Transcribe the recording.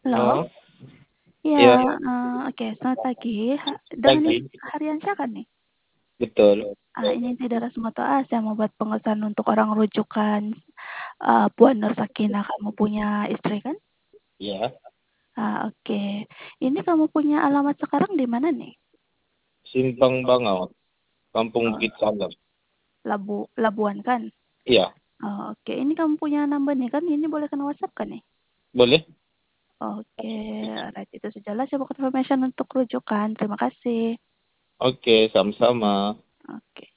Halo? Oh, Iya, iya, oke, selamat pagi. Dengan pagi, Ibu Haryansyah kan nih? betul. Ini tidak Rasmoto saya mau buat pengesahan untuk orang rujukan, Bu Nur Sakinah. Kamu punya istri kan? Ya, Oke. Ini kamu punya alamat sekarang di mana nih? Simpang Bangau, Kampung Oh, Bukit Salam. Labuan kan? Iya, Oke. Ini kamu punya number nih kan? Ini boleh kena WhatsApp kan nih? boleh? Oke, alright, itu sejelas ya information untuk rujukan. Terima kasih. Oke, sama-sama. Oke.